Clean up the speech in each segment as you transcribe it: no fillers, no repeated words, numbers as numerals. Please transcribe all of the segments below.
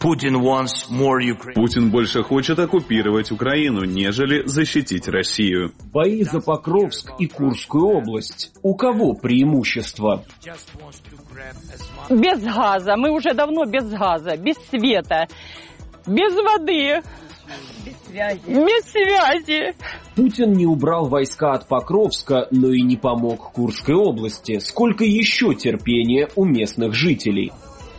Путин больше хочет оккупировать Украину, нежели защитить Россию. Бои за Покровск и Курскую область. У кого преимущество? Без газа. Мы уже давно без газа, без света, без воды. Без связи. Путин не убрал войска от Покровска, но и не помог Курской области. Сколько еще терпения у местных жителей?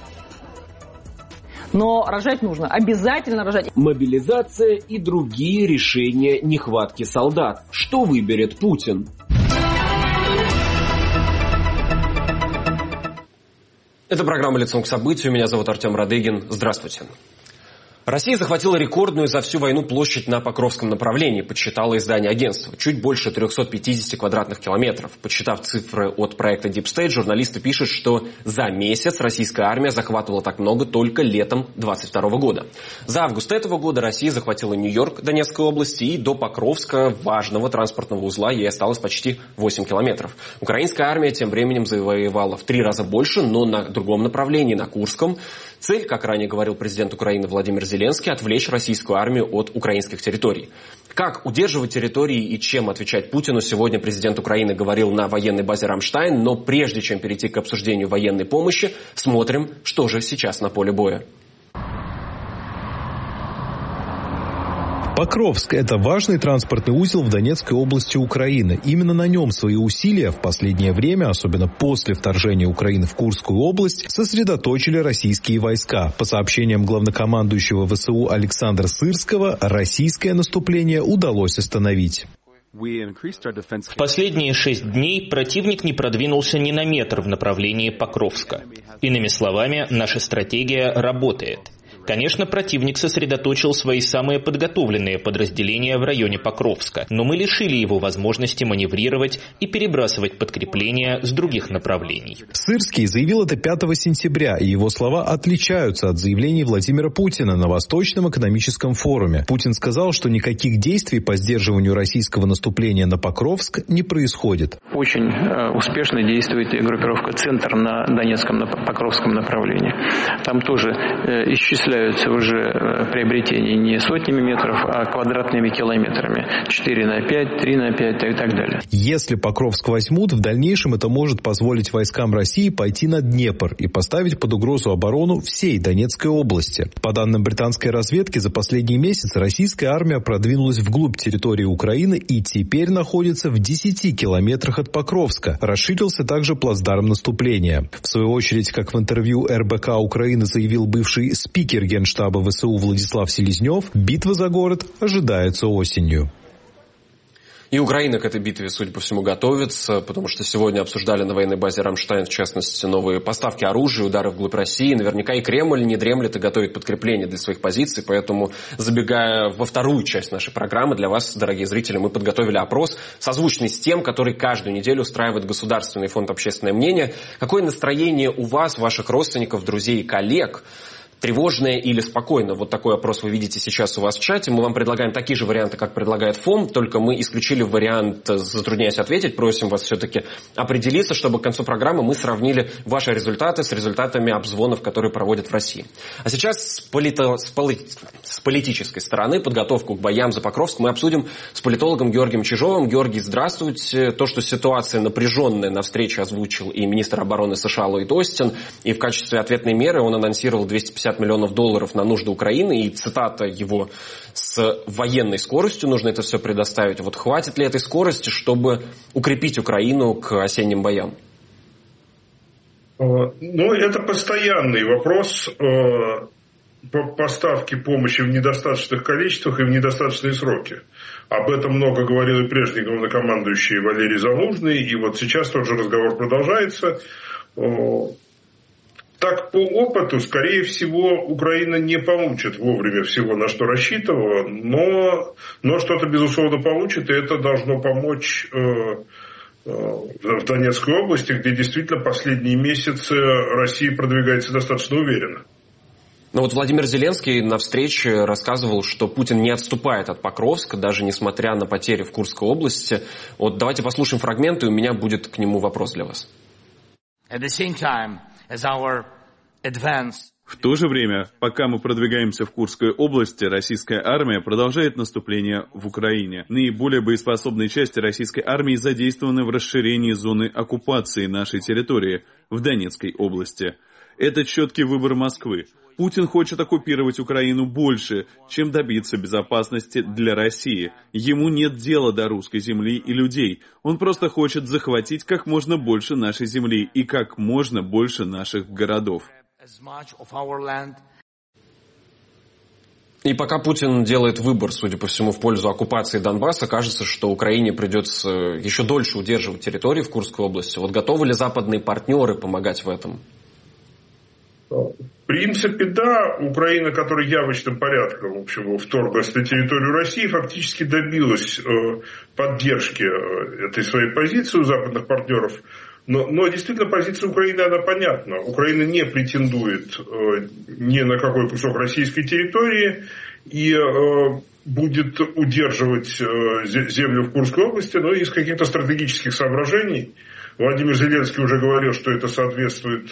Но рожать нужно, обязательно рожать. Мобилизация и другие решения нехватки солдат. Что выберет Путин? Это программа «Лицом к событию». Меня зовут Артем Радыгин. Здравствуйте. Россия захватила рекордную за всю войну площадь на Покровском направлении, подсчитало издание агентства. Чуть больше 350 квадратных километров. Подсчитав цифры от проекта Deep State, журналисты пишут, что за месяц российская армия захватывала так много только летом 2022 года. За август этого года Россия захватила Нью-Йорк Донецкой области, и до Покровска, важного транспортного узла, ей осталось почти 8 километров. Украинская армия тем временем завоевала в 3 раза больше, но на другом направлении, на Курском. Цель, как ранее говорил президент Украины Владимир Зеленский, отвлечь российскую армию от украинских территорий. Как удерживать территории и чем отвечать Путину, сегодня президент Украины говорил на военной базе «Рамштайн», но прежде чем перейти к обсуждению военной помощи, смотрим, что же сейчас на поле боя. Покровск – это важный транспортный узел в Донецкой области Украины. Именно на нем свои усилия в последнее время, особенно после вторжения Украины в Курскую область, сосредоточили российские войска. По сообщениям главнокомандующего ВСУ Александра Сырского, российское наступление удалось остановить. В последние 6 дней противник не продвинулся ни на метр в направлении Покровска. Иными словами, наша стратегия работает. Конечно, противник сосредоточил свои самые подготовленные подразделения в районе Покровска, но мы лишили его возможности маневрировать и перебрасывать подкрепления с других направлений. Сырский заявил это 5 сентября, и его слова отличаются от заявлений Владимира Путина на Восточном экономическом форуме. Путин сказал, что никаких действий по сдерживанию российского наступления на Покровск не происходит. Очень успешно действует группировка «Центр» на Донецком, на Покровском направлении. Там тоже исчисляются уже приобретения не сотнями метров, а квадратными километрами. 4 на 5, 3 на 5 и так далее. Если Покровск возьмут, в дальнейшем это может позволить войскам России пойти на Днепр и поставить под угрозу оборону всей Донецкой области. По данным британской разведки, за последний месяц российская армия продвинулась вглубь территории Украины и теперь находится в 10 километрах от Покровска. Расширился также плацдарм наступления. В свою очередь, как в интервью РБК Украины заявил бывший спикер Генштаба ВСУ Владислав Селезнев, битва за город ожидается осенью. И Украина к этой битве, судя по всему, готовится, потому что сегодня обсуждали на военной базе «Рамштайн», в частности, новые поставки оружия, удары вглубь России. Наверняка и Кремль не дремлет и готовит подкрепление для своих позиций. Поэтому, забегая во вторую часть нашей программы, для вас, дорогие зрители, мы подготовили опрос, созвучный с тем, который каждую неделю устраивает Государственный фонд «Общественное мнение». Какое настроение у вас, ваших родственников, друзей и коллег? Тревожное или спокойно? Вот такой опрос вы видите сейчас у вас в чате. Мы вам предлагаем такие же варианты, как предлагает ФОМ, только мы исключили вариант, затрудняясь ответить. Просим вас все-таки определиться, чтобы к концу программы мы сравнили ваши результаты с результатами обзвонов, которые проводят в России. А сейчас с политической стороны подготовку к боям за Покровск мы обсудим с политологом Георгием Чижовым. Георгий, здравствуйте. То, что ситуация напряженная, на встрече озвучил и министр обороны США Ллойд Остин, и в качестве ответной меры он анонсировал 250 миллионов долларов на нужды Украины, и цитата его: «С военной скоростью нужно это все предоставить». Вот хватит ли этой скорости, чтобы укрепить Украину к осенним боям? Ну, это постоянный вопрос поставки помощи в недостаточных количествах и в недостаточные сроки. Об этом много говорил и прежний главнокомандующий Валерий Залужный, и вот сейчас тот же разговор продолжается. Так, по опыту, скорее всего, Украина не получит вовремя всего, на что рассчитывала, но что-то, безусловно, получит, и это должно помочь в Донецкой области, где действительно последние месяцы Россия продвигается достаточно уверенно. Но вот Владимир Зеленский на встрече рассказывал, что Путин не отступает от Покровска, даже несмотря на потери в Курской области. Вот давайте послушаем фрагменты, и у меня будет к нему вопрос для вас. В то же время, пока мы продвигаемся в Курской области, российская армия продолжает наступление в Украине. Наиболее боеспособные части российской армии задействованы в расширении зоны оккупации нашей территории в Донецкой области. Это четкий выбор Москвы. Путин хочет оккупировать Украину больше, чем добиться безопасности для России. Ему нет дела до русской земли и людей. Он просто хочет захватить как можно больше нашей земли и как можно больше наших городов. И пока Путин делает выбор, судя по всему, в пользу оккупации Донбасса, кажется, что Украине придется еще дольше удерживать территории в Курской области. Вот готовы ли западные партнеры помогать в этом? В принципе, да. Украина, которая явочным порядком, в общем, вторглась на территорию России, фактически добилась поддержки этой своей позиции у западных партнеров. Но действительно позиция Украины, она понятна. Украина не претендует ни на какой кусок российской территории и будет удерживать землю в Курской области, но из каких-то стратегических соображений. Владимир Зеленский уже говорил, что это соответствует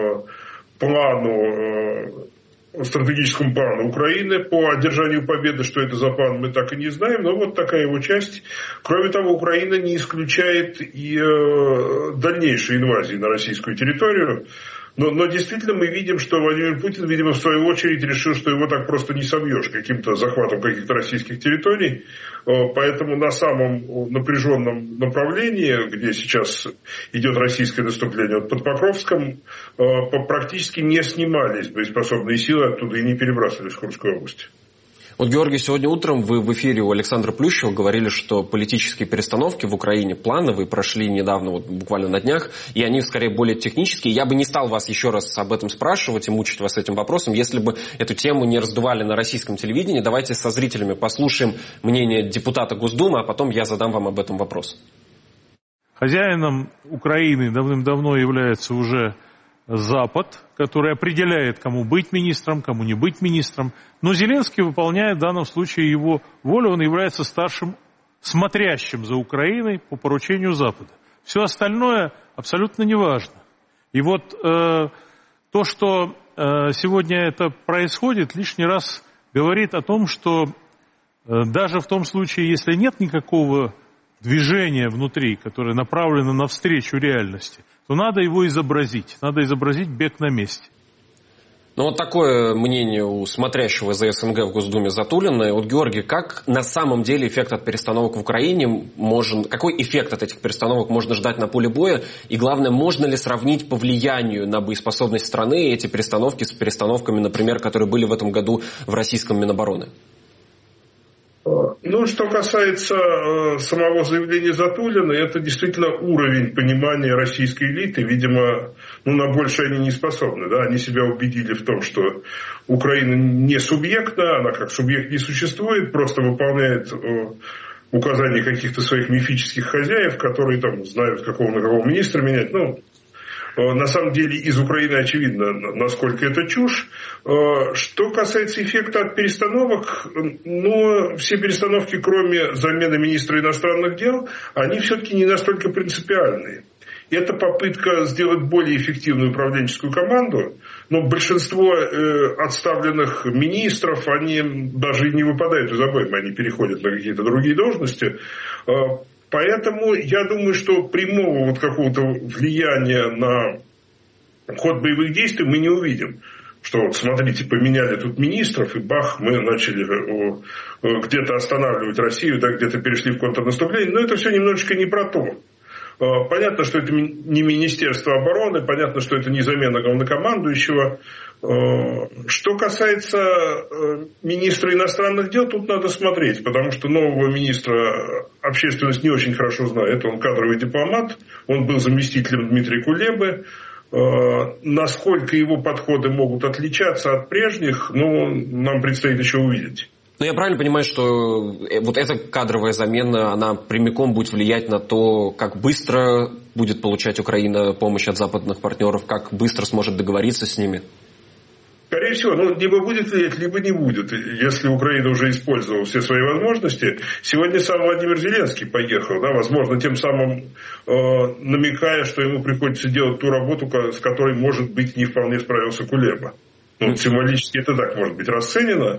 стратегическому плану Украины по одержанию победы. Что это за план, мы так и не знаем, но вот такая его часть. Кроме того, Украина не исключает и дальнейшей инвазии на российскую территорию. Но действительно мы видим, что Владимир Путин, видимо, в свою очередь решил, что его так просто не собьешь каким-то захватом каких-то российских территорий. Поэтому на самом напряженном направлении, где сейчас идет российское наступление, вот под Покровском практически не снимались боеспособные силы оттуда и не перебрасывались в Курскую область. Вот, Георгий, сегодня утром вы в эфире у Александра Плющева говорили, что политические перестановки в Украине плановые, прошли недавно, вот буквально на днях, и они скорее более технические. Я бы не стал вас еще раз об этом спрашивать и мучить вас этим вопросом, если бы эту тему не раздували на российском телевидении. Давайте со зрителями послушаем мнение депутата Госдумы, а потом я задам вам об этом вопрос. Хозяином Украины давным-давно является уже Запад, который определяет, кому быть министром, кому не быть министром. Но Зеленский выполняет в данном случае его волю, он является старшим смотрящим за Украиной по поручению Запада. Все остальное абсолютно не важно. И вот то, что сегодня это происходит, лишний раз говорит о том, что даже в том случае, если нет никакого движения внутри, которое направлено навстречу реальности, то надо его изобразить. Надо изобразить бег на месте. Ну, вот такое мнение у смотрящего за СНГ в Госдуме Затулина. И вот, Георгий, как на самом деле эффект от перестановок в Украине какой эффект от этих перестановок можно ждать на поле боя? И главное, можно ли сравнить по влиянию на боеспособность страны эти перестановки с перестановками, например, которые были в этом году в российском Минобороны? Ну, что касается самого заявления Затулина, это действительно уровень понимания российской элиты. Видимо, на больше они не способны. Да? Они себя убедили в том, что Украина не субъектна, она как субъект не существует, просто выполняет указания каких-то своих мифических хозяев, которые там знают, какого на кого министра менять. На самом деле из Украины очевидно, насколько это чушь. Что касается эффекта от перестановок, все перестановки, кроме замены министра иностранных дел, они все-таки не настолько принципиальные. Это попытка сделать более эффективную управленческую команду, но большинство отставленных министров, они даже и не выпадают из обоймы, они переходят на какие-то другие должности. Поэтому я думаю, что прямого какого-то влияния на ход боевых действий мы не увидим. Что вот смотрите, поменяли тут министров, и бах, мы начали где-то останавливать Россию, да, где-то перешли в контрнаступление. Но это все немножечко не про то. Понятно, что это не Министерство обороны, понятно, что это не замена главнокомандующего. Что касается министра иностранных дел, тут надо смотреть, потому что нового министра общественность не очень хорошо знает. Он кадровый дипломат, он был заместителем Дмитрия Кулебы. Насколько его подходы могут отличаться от прежних, нам предстоит еще увидеть. Но я правильно понимаю, что вот эта кадровая замена, она прямиком будет влиять на то, как быстро будет получать Украина помощь от западных партнеров, как быстро сможет договориться с ними? Скорее всего, либо будет влиять, либо не будет. Если Украина уже использовала все свои возможности, сегодня сам Владимир Зеленский поехал, да, возможно, тем самым намекая, что ему приходится делать ту работу, с которой, может быть, не вполне справился Кулеба. Ну, символически это так может быть расценено.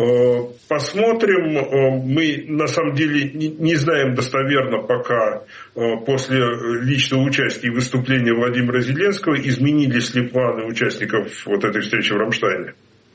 Посмотрим. Мы на самом деле не знаем достоверно пока после личного участия и выступления Владимира Зеленского, изменились ли планы участников вот этой встречи в Рамштайне.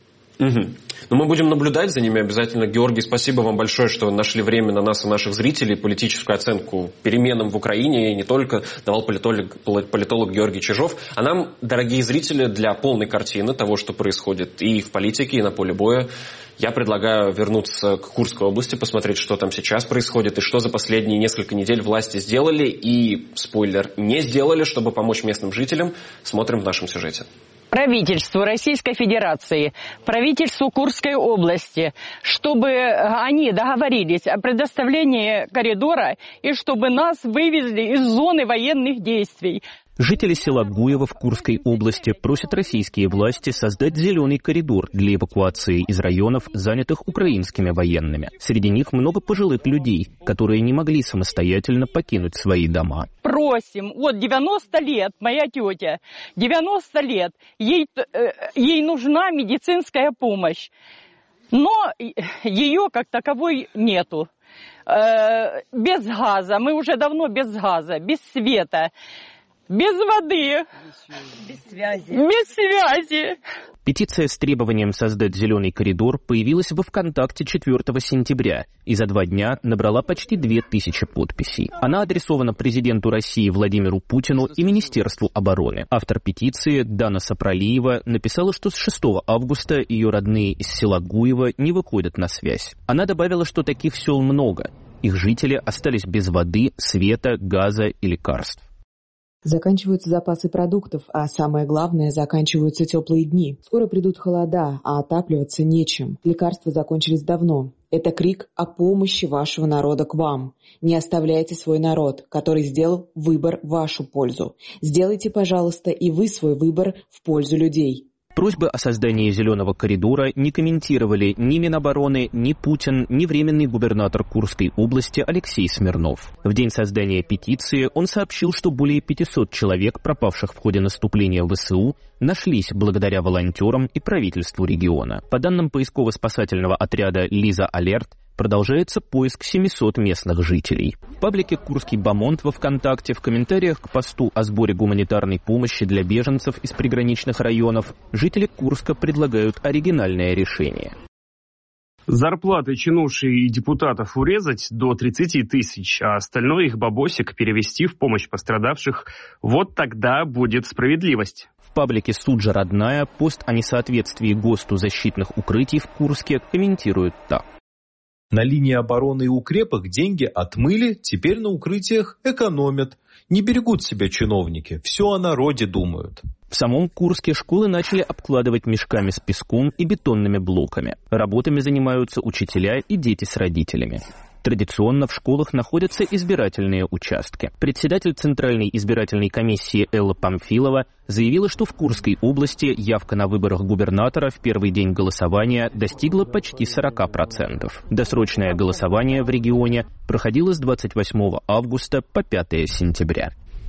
Но мы будем наблюдать за ними обязательно. Георгий, спасибо вам большое, что нашли время на нас и наших зрителей. Политическую оценку переменам в Украине и не только давал политолог Георгий Чижов. А нам, дорогие зрители, для полной картины того, что происходит и в политике, и на поле боя, я предлагаю вернуться к Курской области, посмотреть, что там сейчас происходит и что за последние несколько недель власти сделали и, спойлер, не сделали, чтобы помочь местным жителям. Смотрим в нашем сюжете. Правительству Российской Федерации, правительству Курской области, чтобы они договорились о предоставлении коридора и чтобы нас вывезли из зоны военных действий. Жители села Гуево в Курской области просят российские власти создать зеленый коридор для эвакуации из районов, занятых украинскими военными. Среди них много пожилых людей, которые не могли самостоятельно покинуть свои дома. Просим, вот 90 лет, моя тетя, 90 лет, ей нужна медицинская помощь, но ее как таковой нету. Без газа, мы уже давно без газа, без света. Без воды, без связи. Петиция с требованием создать зеленый коридор появилась во ВКонтакте 4 сентября и за 2 дня набрала почти 2000 подписей. Она адресована президенту России Владимиру Путину и Министерству обороны. Автор петиции Дана Сапралиева написала, что с 6 августа ее родные из села Гуево не выходят на связь. Она добавила, что таких сел много. Их жители остались без воды, света, газа и лекарств. Заканчиваются запасы продуктов, а самое главное, заканчиваются теплые дни. Скоро придут холода, а отапливаться нечем. Лекарства закончились давно. Это крик о помощи вашего народа к вам. Не оставляйте свой народ, который сделал выбор в вашу пользу. Сделайте, пожалуйста, и вы свой выбор в пользу людей. Просьбы о создании зеленого коридора не комментировали ни Минобороны, ни Путин, ни временный губернатор Курской области Алексей Смирнов. В день создания петиции он сообщил, что более 500 человек, пропавших в ходе наступления ВСУ, нашлись благодаря волонтерам и правительству региона. По данным поисково-спасательного отряда «Лиза Алерт», продолжается поиск 700 местных жителей. В паблике «Курский Бамонт» во ВКонтакте в комментариях к посту о сборе гуманитарной помощи для беженцев из приграничных районов жители Курска предлагают оригинальное решение. Зарплаты чинушей и депутатов урезать до 30 тысяч, а остальное их бабосик перевести в помощь пострадавших. Вот тогда будет справедливость. В паблике «Суджа родная» пост о несоответствии ГОСТу защитных укрытий в Курске комментируют так. На линии обороны и укрепах деньги отмыли, теперь на укрытиях экономят. Не берегут себя чиновники, все о народе думают. В самом Курске школы начали обкладывать мешками с песком и бетонными блоками. Работами занимаются учителя и дети с родителями. Традиционно в школах находятся избирательные участки. Председатель Центральной избирательной комиссии Элла Памфилова заявила, что в Курской области явка на выборах губернатора в первый день голосования достигла почти 40%. Досрочное голосование в регионе проходило с 28 августа по 5 сентября.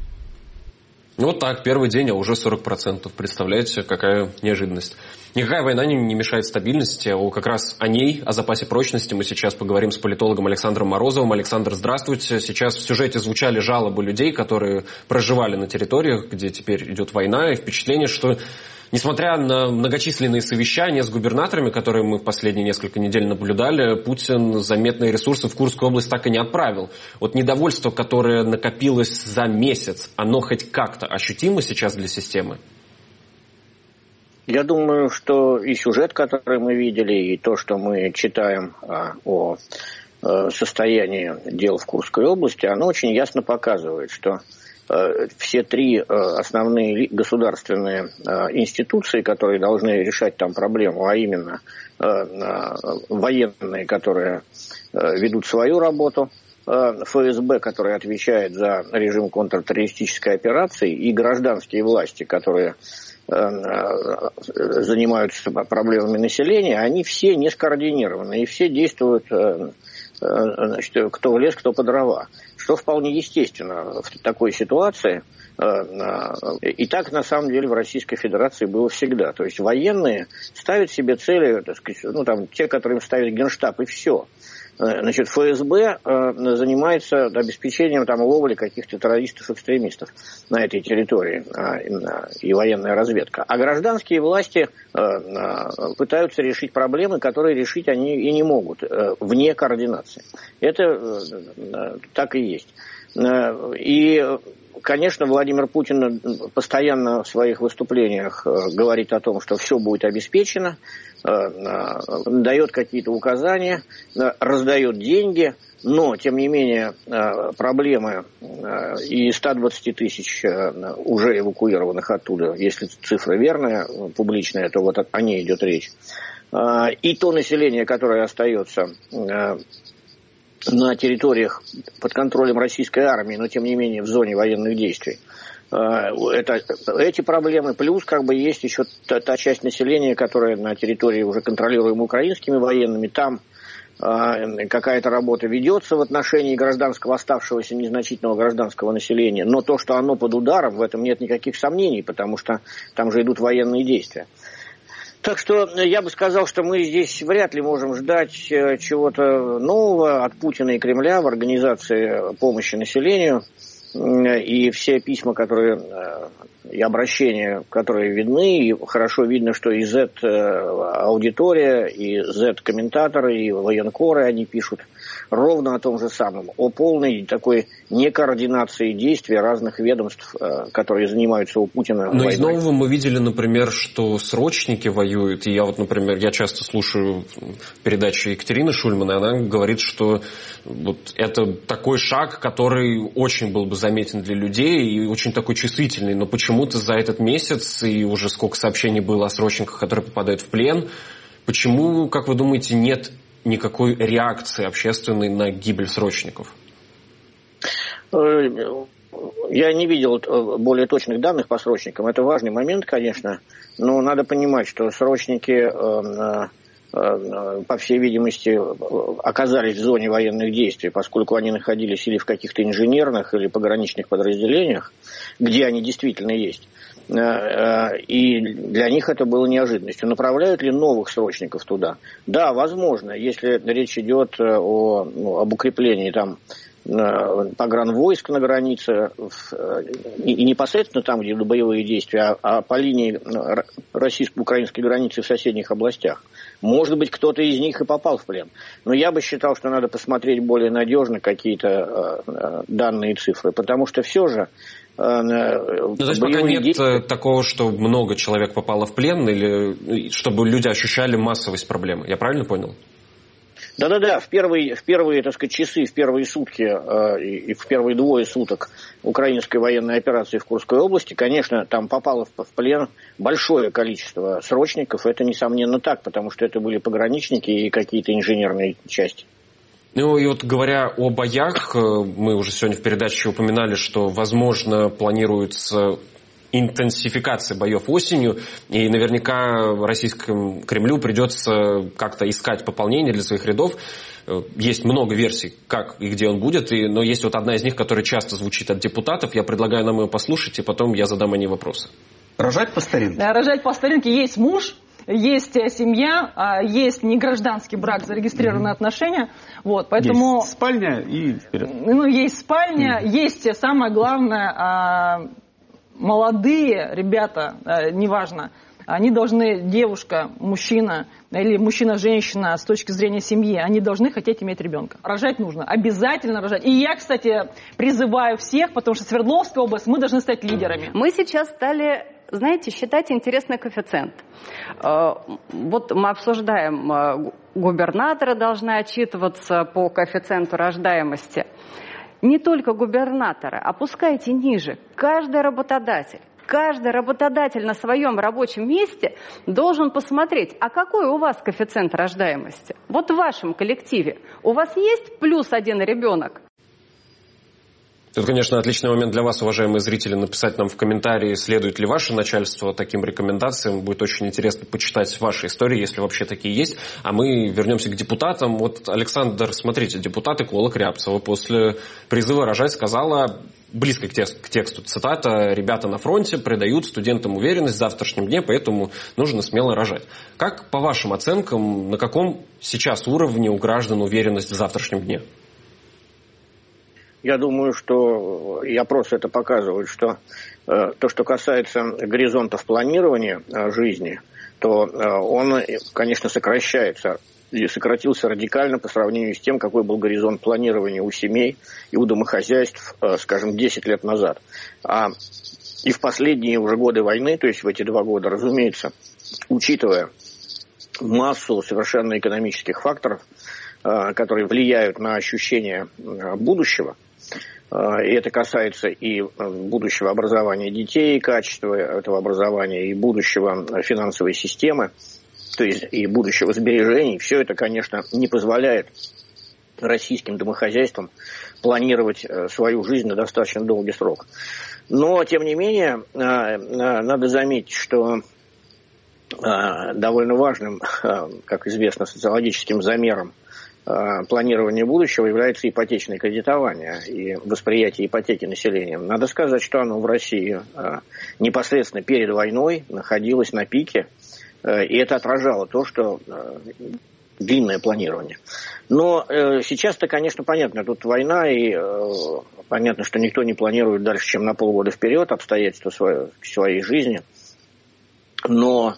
Вот так, первый день, а уже 40%. Представляете, какая неожиданность. Никакая война не мешает стабильности. Как раз о ней, о запасе прочности мы сейчас поговорим с политологом Александром Морозовым. Александр, здравствуйте. Сейчас в сюжете звучали жалобы людей, которые проживали на территориях, где теперь идет война, и впечатление, что несмотря на многочисленные совещания с губернаторами, которые мы в последние несколько недель наблюдали, Путин заметные ресурсы в Курскую область так и не отправил. Вот недовольство, которое накопилось за месяц, оно хоть как-то ощутимо сейчас для системы? Я думаю, что и сюжет, который мы видели, и то, что мы читаем о состоянии дел в Курской области, оно очень ясно показывает, что все три основные государственные институции, которые должны решать там проблему, а именно военные, которые ведут свою работу, ФСБ, который отвечает за режим контртеррористической операции, и гражданские власти, которые занимаются проблемами населения, они все не скоординированы, и все действуют, значит, кто в лес, кто по дрова. Что вполне естественно в такой ситуации, И так, на самом деле, в Российской Федерации было всегда. То есть военные ставят себе цели, так сказать, ну, там, те, которые им ставит Генштаб, и все. Значит, ФСБ занимается обеспечением там ловли каких-то террористов-экстремистов на этой территории, и военная разведка. А гражданские власти пытаются решить проблемы, которые решить они и не могут, вне координации. Это так и есть. И, конечно, Владимир Путин постоянно в своих выступлениях говорит о том, что все будет обеспечено, дает какие-то указания, раздает деньги, но, тем не менее, проблемы и 120 тысяч уже эвакуированных оттуда, если цифра верная, публичная, то вот о ней идет речь, и то население, которое остается на территориях под контролем российской армии, но тем не менее в зоне военных действий. Эти проблемы, плюс как бы есть еще та часть населения, которая на территории уже контролируемой украинскими военными, там какая-то работа ведется в отношении гражданского, оставшегося незначительного гражданского населения, но то, что оно под ударом, в этом нет никаких сомнений, потому что там же идут военные действия. Так что я бы сказал, что мы здесь вряд ли можем ждать чего-то нового от Путина и Кремля в организации помощи населению. И все письма, которые и обращения, которые видны, и хорошо видно, что и Z-аудитория, и Z-комментаторы, и военкоры, они пишут ровно о том же самом, о полной такой некоординации действий разных ведомств, которые занимаются у Путина войной. Но из нового мы видели, например, что срочники воюют, и я вот, например, я часто слушаю передачи Екатерины Шульман, и она говорит, что вот это такой шаг, который очень был бы заметен для людей и очень такой чувствительный, но почему-то за этот месяц, и уже сколько сообщений было о срочниках, которые попадают в плен, почему, как вы думаете, нет никакой реакции общественной на гибель срочников? Я не видел более точных данных по срочникам. Это важный момент, конечно, но надо понимать, что срочники, по всей видимости, оказались в зоне военных действий, поскольку они находились или в каких-то инженерных, или пограничных подразделениях, где они действительно есть. И для них это было неожиданностью. Направляют ли новых срочников туда? Да, возможно, если речь идет об укреплении там погранвойск на границе, и непосредственно там, где боевые действия, а по линии российско-украинской границы в соседних областях. Может быть, кто-то из них и попал в плен. Но я бы считал, что надо посмотреть более надежно какие-то данные и цифры, потому что все же то есть пока нет такого, что много человек попало в плен, или чтобы люди ощущали массовость проблемы. Я правильно понял? Да-да-да, в первые, так сказать, часы, в первые сутки и в первые двое суток украинской военной операции в Курской области, конечно, там попало в плен большое количество срочников. Это, несомненно, так, потому что это были пограничники и какие-то инженерные части. Ну и вот говоря о боях, мы уже сегодня в передаче упоминали, что, возможно, планируется интенсификация боев осенью, и наверняка российскому Кремлю придется как-то искать пополнение для своих рядов. Есть много версий, как и где он будет, но есть вот одна из них, которая часто звучит от депутатов. Я предлагаю нам ее послушать, и потом я задам о ней вопросы. Рожать по старинке? Да, рожать по старинке. Есть муж, есть семья, есть негражданский брак, зарегистрированные отношения. Вот, поэтому... Есть спальня и вперед. Ну, есть спальня, есть самое главное, молодые ребята, неважно, они должны, девушка, мужчина или мужчина-женщина с точки зрения семьи, они должны хотеть иметь ребенка. Рожать нужно, обязательно рожать. И я, кстати, призываю всех, потому что Свердловская область, мы должны стать лидерами. Мы сейчас стали, знаете, считать интересный коэффициент. Вот мы обсуждаем, губернаторы должны отчитываться по коэффициенту рождаемости. Не только губернаторы, опускайте ниже. Каждый работодатель на своем рабочем месте должен посмотреть, а какой у вас коэффициент рождаемости? Вот в вашем коллективе у вас есть +1 ребенок? Это, конечно, отличный момент для вас, уважаемые зрители, написать нам в комментарии, следует ли ваше начальство таким рекомендациям. Будет очень интересно почитать ваши истории, если вообще такие есть. А мы вернемся к депутатам. Вот, Александр, смотрите, депутат-эколог Рябцева после призыва рожать сказала, близко к тексту цитата, «Ребята на фронте придают студентам уверенность в завтрашнем дне, поэтому нужно смело рожать». Как, по вашим оценкам, на каком сейчас уровне у граждан уверенность в завтрашнем дне? Я думаю, что и опросы это показывают, что то, что касается горизонтов планирования жизни, то он, конечно, сокращается. И сократился радикально по сравнению с тем, какой был горизонт планирования у семей и у домохозяйств, скажем, 10 лет назад. И в последние уже годы войны, то есть в эти 2 года, разумеется, учитывая массу совершенно экономических факторов, которые влияют на ощущение будущего, и это касается и будущего образования детей, качества этого образования, и будущего финансовой системы, то есть и будущего сбережений. Все это, конечно, не позволяет российским домохозяйствам планировать свою жизнь на достаточно долгий срок. Но, тем не менее, надо заметить, что довольно важным, как известно, социологическим замером планирования будущего является ипотечное кредитование и восприятие ипотеки населением. Надо сказать, что оно в России непосредственно перед войной находилось на пике, и это отражало то, что длинное планирование. Но сейчас-то, конечно, понятно, тут война, и понятно, что никто не планирует дальше, чем на полгода вперед обстоятельства своей жизни. Но,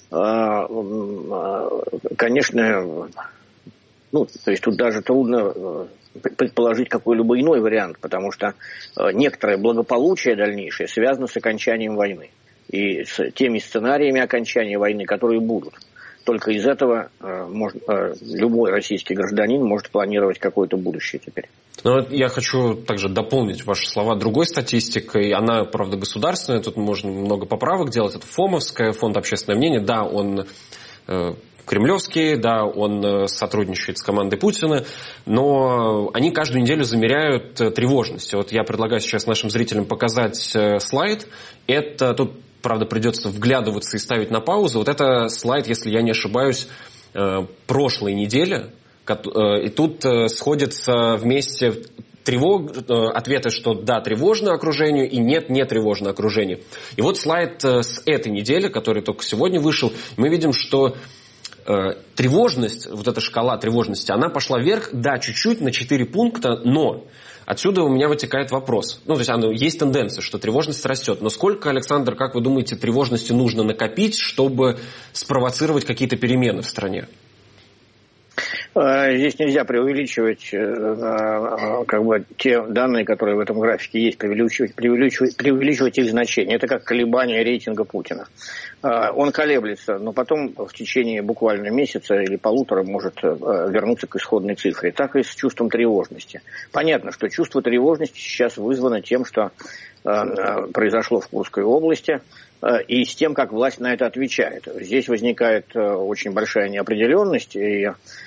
конечно, то есть тут даже трудно предположить какой-либо иной вариант, потому что некоторое благополучие дальнейшее связано с окончанием войны и с теми сценариями окончания войны, которые будут. Только из этого любой российский гражданин может планировать какое-то будущее теперь. Но я хочу также дополнить ваши слова другой статистикой. Она, правда, государственная, тут можно много поправок делать. Это ФОМовская, фонд «Общественное мнение». Да, он кремлевский, да, он сотрудничает с командой Путина, но они каждую неделю замеряют тревожность. Вот я предлагаю сейчас нашим зрителям показать слайд. Это тут, правда, придется вглядываться и ставить на паузу. Вот это слайд, если я не ошибаюсь, прошлой недели. И тут сходятся вместе ответы, что да, тревожно окружению, и нет, не тревожно окружению. И вот слайд с этой недели, который только сегодня вышел, мы видим, что тревожность, вот эта шкала тревожности, она пошла вверх, да, чуть-чуть, на 4 пункта, но отсюда у меня вытекает вопрос. То есть есть тенденция, что тревожность растет. Но сколько, Александр, как вы думаете, тревожности нужно накопить, чтобы спровоцировать какие-то перемены в стране? Здесь нельзя преувеличивать те данные, которые в этом графике есть, преувеличивать их значение. Это как колебания рейтинга Путина. Он колеблется, но потом в течение буквально месяца или полутора может вернуться к исходной цифре. Так и с чувством тревожности. Понятно, что чувство тревожности сейчас вызвано тем, что произошло в Курской области, и с тем, как власть на это отвечает. Здесь возникает очень большая неопределенность, и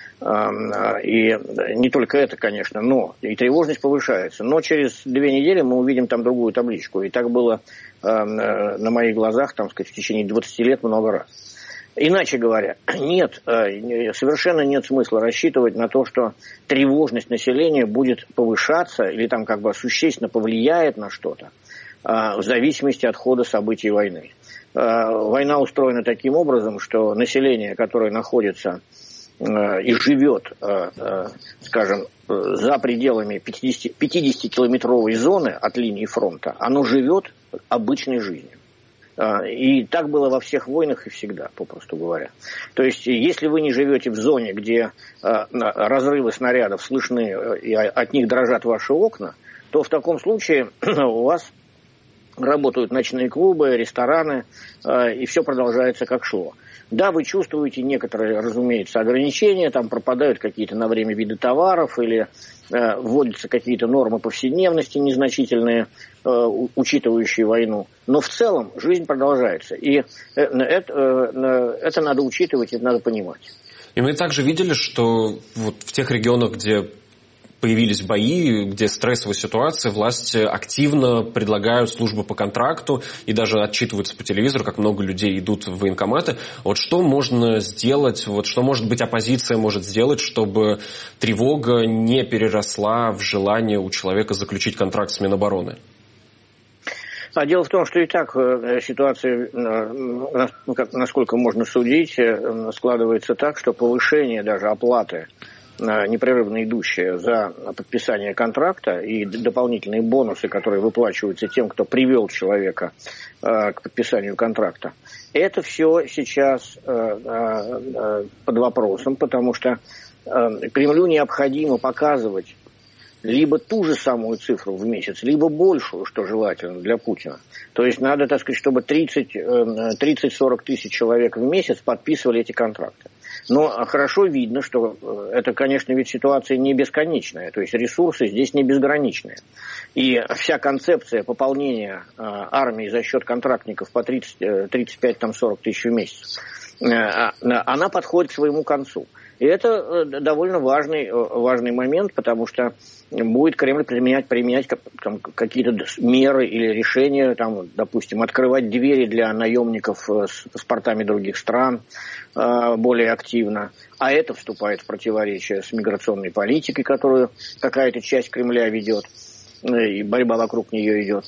не только это, конечно, но и тревожность повышается. Но через 2 недели мы увидим там другую табличку. И так было на моих глазах, в течение 20 лет много раз. Иначе говоря, совершенно нет смысла рассчитывать на то, что тревожность населения будет повышаться или существенно повлияет на что-то в зависимости от хода событий войны. Война устроена таким образом, что население, которое находится и живет, скажем, за пределами 50-километровой зоны от линии фронта, оно живет обычной жизнью. И так было во всех войнах и всегда, попросту говоря. То есть, если вы не живете в зоне, где разрывы снарядов слышны и от них дрожат ваши окна, то в таком случае у вас работают ночные клубы, рестораны, и все продолжается как шло. Да, вы чувствуете некоторые, разумеется, ограничения, там пропадают какие-то на время виды товаров или вводятся какие-то нормы повседневности незначительные, учитывающие войну. Но в целом жизнь продолжается. И это надо учитывать, это надо понимать. И мы также видели, что вот в тех регионах, где появились бои, где стрессовая ситуация, власти активно предлагают службу по контракту и даже отчитываются по телевизору, как много людей идут в военкоматы. Вот что можно сделать, вот что, может быть, оппозиция может сделать, чтобы тревога не переросла в желание у человека заключить контракт с Минобороны? А дело в том, что и так ситуация, насколько можно судить, складывается так, что повышение даже оплаты, непрерывно идущая за подписание контракта, и дополнительные бонусы, которые выплачиваются тем, кто привел человека к подписанию контракта, это все сейчас под вопросом, потому что Кремлю необходимо показывать либо ту же самую цифру в месяц, либо большую, что желательно для Путина. То есть надо, так сказать, чтобы 30-40 тысяч человек в месяц подписывали эти контракты. Но хорошо видно, что это, конечно, ведь ситуация не бесконечная, то есть ресурсы здесь не безграничные. И вся концепция пополнения армии за счет контрактников по 35-40 тысяч в месяц, она подходит к своему концу. И это довольно важный момент, потому что будет Кремль применять какие-то меры или решения, там, допустим, открывать двери для наемников с паспортами других стран более активно. А это вступает в противоречие с миграционной политикой, которую какая-то часть Кремля ведет, и борьба вокруг нее идет.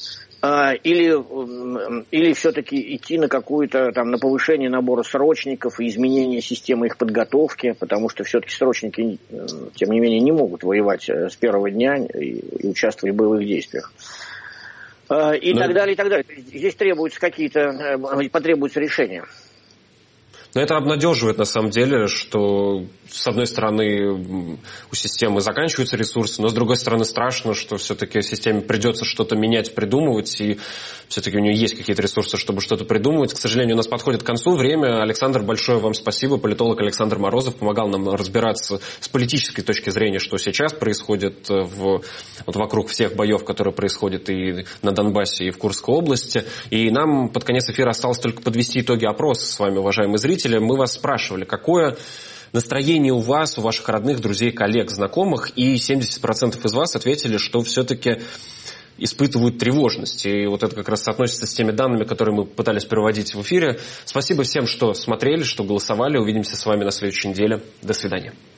Или все-таки идти на какую-то там на повышение набора срочников и изменение системы их подготовки, потому что все-таки срочники, тем не менее, не могут воевать с первого дня и участвовать в боевых действиях. И так далее, и так далее. Здесь потребуется решение. Но это обнадеживает, на самом деле, что, с одной стороны, у системы заканчиваются ресурсы, но, с другой стороны, страшно, что все-таки системе придется что-то менять, придумывать, и все-таки у нее есть какие-то ресурсы, чтобы что-то придумывать. К сожалению, у нас подходит к концу время. Александр, большое вам спасибо. Политолог Александр Морозов помогал нам разбираться с политической точки зрения, что сейчас происходит вокруг всех боев, которые происходят и на Донбассе, и в Курской области. И нам под конец эфира осталось только подвести итоги опроса с вами, уважаемые зрители. Мы вас спрашивали, какое настроение у вас, у ваших родных, друзей, коллег, знакомых, и 70% из вас ответили, что все-таки испытывают тревожность. И вот это как раз соотносится с теми данными, которые мы пытались приводить в эфире. Спасибо всем, что смотрели, что голосовали. Увидимся с вами на следующей неделе. До свидания.